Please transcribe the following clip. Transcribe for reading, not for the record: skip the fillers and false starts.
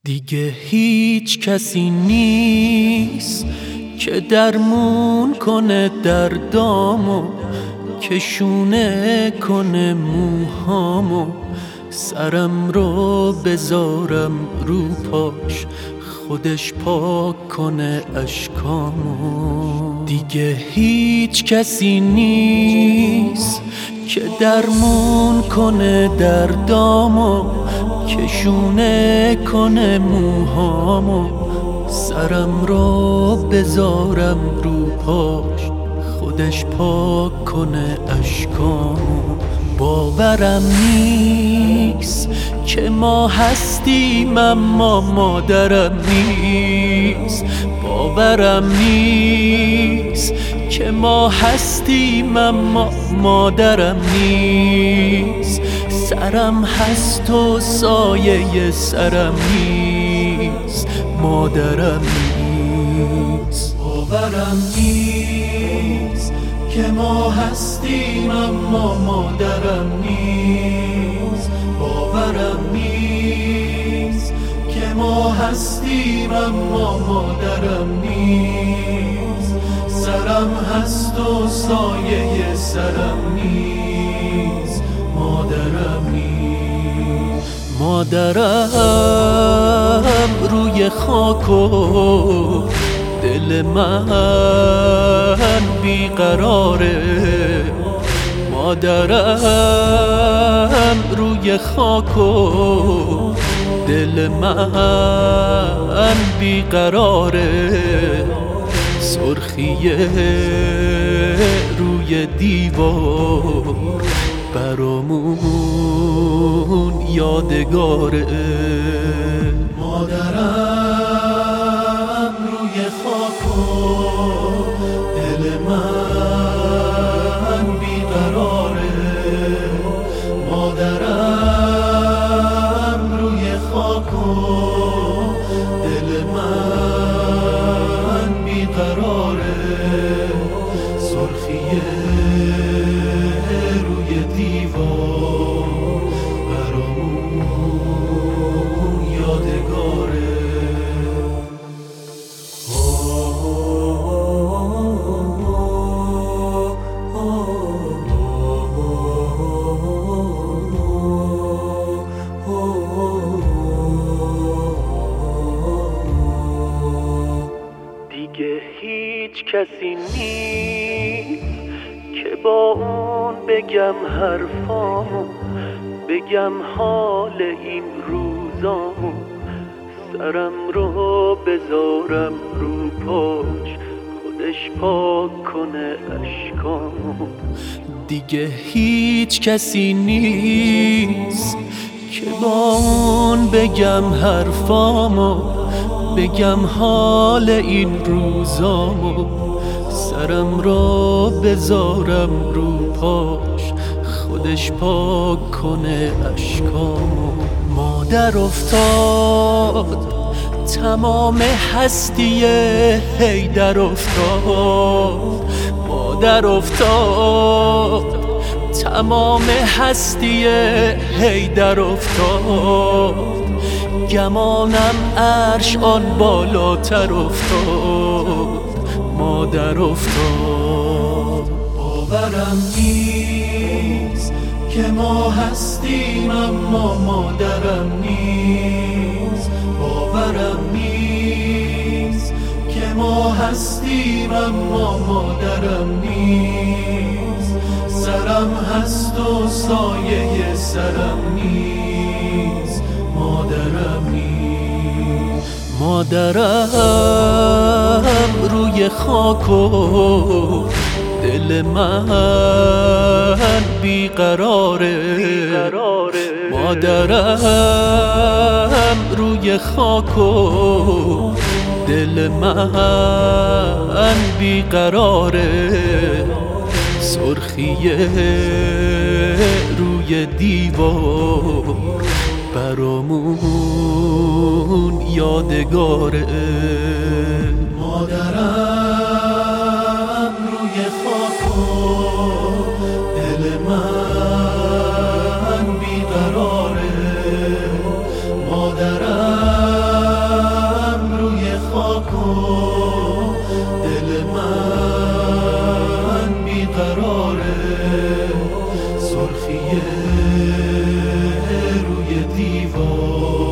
دیگه هیچ کسی نیست که درمون کنه دردامو، که شونه کنه موهامو، سرم رو بذارم رو پاش، خودش پاک کنه اشکامو. دیگه هیچ کسی نیست که درمون کنه دردامو، که شونه کنه موهامو، سرم رو بذارم رو پاش، خودش پاک کنه اشکامو. باورم نیست که ما هستیم اما مادرم نیست. باورم نیست که ما هستیم اما مادرم نیست. سرم هست و سایه سرم نیست، مادرم نیست. باورم نیست که ما هستیم اما مادرم نیست. باورم نیست که ما هستیم اما مادرم نیست. سرم هست و سایه سرم نیست، مادرم نیست. مادرم روی خاک و دل من بیقراره. مادرم روی خاک و دل من بیقراره. سرخی روی دیوار برامون یادگاره. مادرم روی خاک و دل من بیقراره. مادرم روی خاک و دل من بیقراره. سرخی روی دیوار برامون یادگاره. دیگه هیچ کسی نیست که با اون بگم حرفامو، بگم حال این روزامو، سرم رو بذارم رو پاش، خودش پاک کنه اشکامو. دیگه هیچ کسی نیست که با اون بگم حرفامو، بگم حال این روزامو، سرم رو بذارم رو پاش، خودش پاک کنه اشکامو. مادر افتاد تمام هستی حیدر افتاد. مادر افتاد تمام هستی حیدر افتاد. گمانم عرش آن بالاتر افتاد، مادر افتاد. باورم نیست که ما هستیم اما مادرم نیست. باورم نیست که ما هستیم اما مادرم نیست. سرم هست و سایه سرم نیست، مادرم نیست. مادرم روی خاک و دل من بیقراره. مادرم روی خاک و دل من بیقراره. سرخی روی دیوار برامون یادگاره. مادرم روی خاک و دل من بیقراره. مادرم دیوار